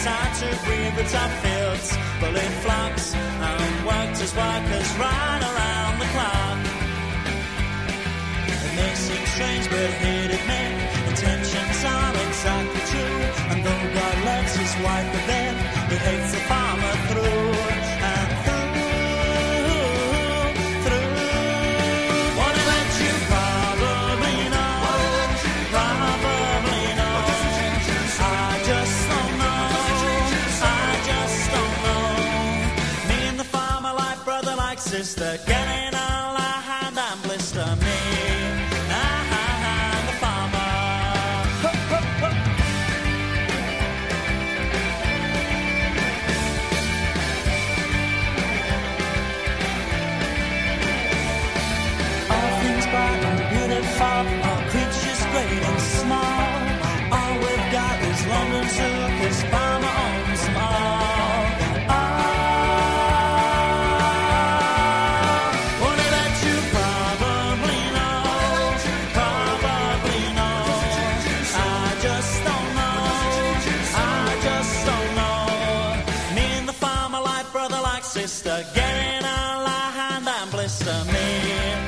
hard to breathe, but our fields full in flux, and worked as workers right around the clock. It may seem strange, but he'd admit intentions are exactly true, and though God loves his wife a bit, he hates the farmer through and through. What about you? Probably know. Probably know. I just don't know. I just don't know. Me and the farmer, like brother, like sister, getting all our hand and blister. Me and the farmer. Ho, ho, ho. All things bright and beautiful, all creatures great and small. All we've got is London Zoo, 'cause farmer owns them all. What about you? Probably know. Probably know. I just don't know. I just don't know. Me and the farmer, like brother, like sister, getting all our hand and blister. Me